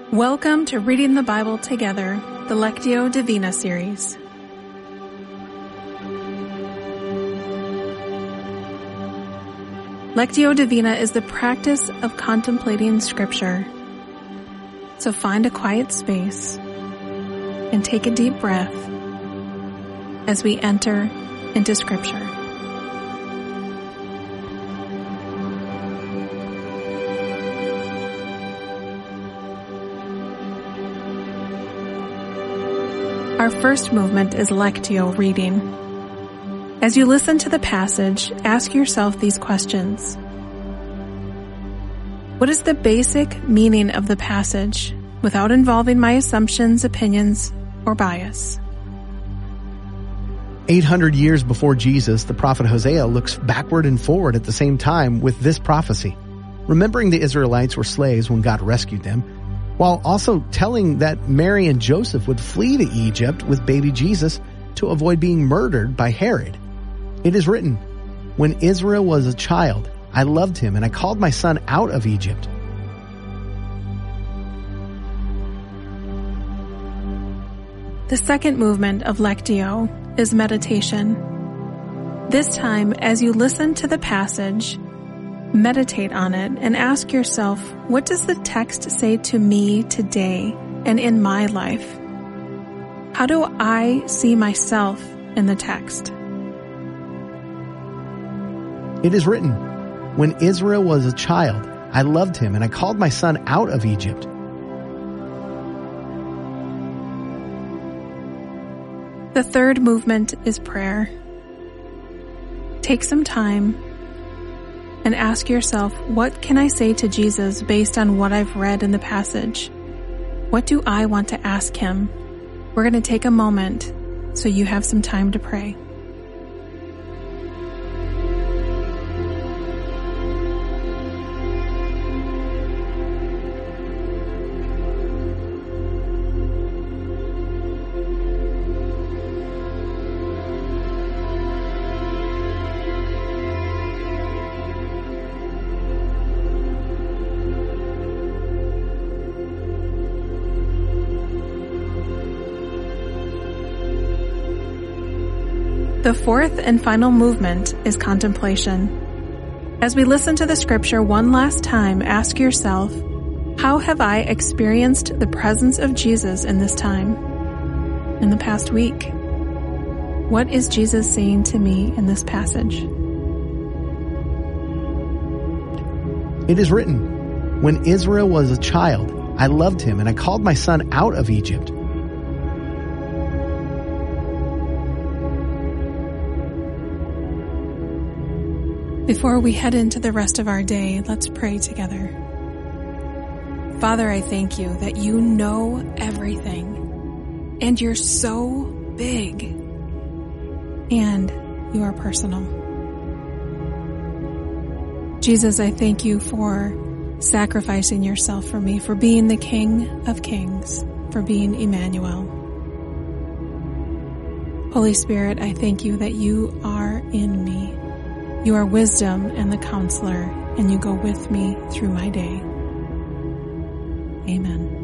Welcome to Reading the Bible Together, the Lectio Divina series. Lectio Divina is the practice of contemplating Scripture. So find a quiet space and take a deep breath as we enter into Scripture. Our first movement is Lectio reading. As you listen to the passage, ask yourself these questions. What is the basic meaning of the passage without involving my assumptions, opinions, or bias? 800 years before Jesus, the prophet Hosea looks backward and forward at the same time with this prophecy, remembering the Israelites were slaves when God rescued them, while also telling that Mary and Joseph would flee to Egypt with baby Jesus to avoid being murdered by Herod. It is written, "When Israel was a child, I loved him and I called my son out of Egypt." The second movement of Lectio is meditation. This time, as you listen to the passage, meditate on it and ask yourself, what does the text say to me today and in my life? How do I see myself in the text? It is written, "When Israel was a child, I loved him and I called my son out of Egypt." The third movement is prayer. Take some time and ask yourself, what can I say to Jesus based on what I've read in the passage? What do I want to ask him? We're going to take a moment so you have some time to pray. The fourth and final movement is contemplation. As we listen to the scripture one last time, ask yourself, how have I experienced the presence of Jesus in this time, in the past week? What is Jesus saying to me in this passage? It is written, "When Israel was a child, I loved him and I called my son out of Egypt." Before we head into the rest of our day, let's pray together. Father, I thank you that you know everything, and you're so big, and you are personal. Jesus, I thank you for sacrificing yourself for me, for being the King of Kings, for being Emmanuel. Holy Spirit, I thank you that you are in me. You are wisdom and the counselor, and you go with me through my day. Amen.